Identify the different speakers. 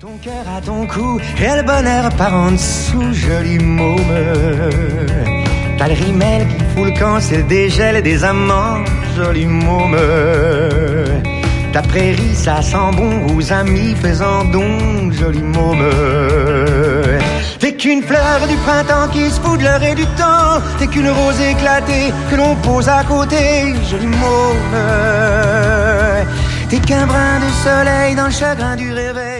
Speaker 1: Ton cœur à ton cou et le bonheur par en dessous, joli môme. T'as le rimel qui fout le camp, c'est le dégel des amants, joli môme. Ta prairie, ça sent bon aux amis faisant don, joli môme. T'es qu'une fleur du printemps qui se fout de l'heure et du temps. T'es qu'une rose éclatée que l'on pose à côté, joli môme. T'es qu'un brin de soleil dans le chagrin du réveil.